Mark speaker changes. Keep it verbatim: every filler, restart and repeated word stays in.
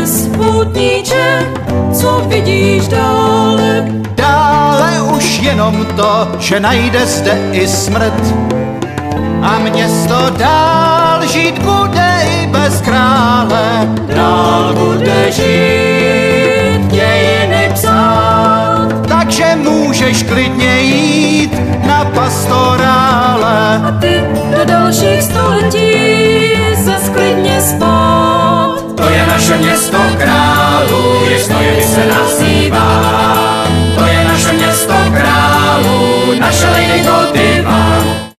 Speaker 1: dnes, poutníče, co vidíš dále?
Speaker 2: Dále už jenom to, že najde zde i smrt. A město dál žít bude i bez krále.
Speaker 1: Dál bude žít, dějiny psát.
Speaker 2: Takže můžeš klidně jít na pastorále.
Speaker 1: A ty do dalších století zas klidně spát.
Speaker 3: To je naše město králů, jež stojí se nás